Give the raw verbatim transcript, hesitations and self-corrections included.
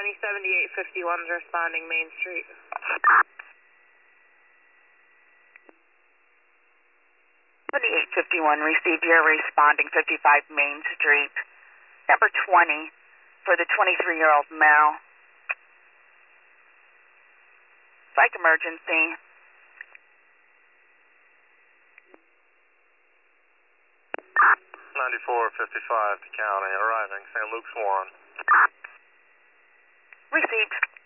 twenty seventy-eight fifty-one is responding Main Street. twenty-eight fifty-one received, you're responding fifty-five Main Street. Number twenty for the twenty-three-year-old male. Psych emergency. ninety-four fifty-five to county, arriving Saint Luke's Warren. Received.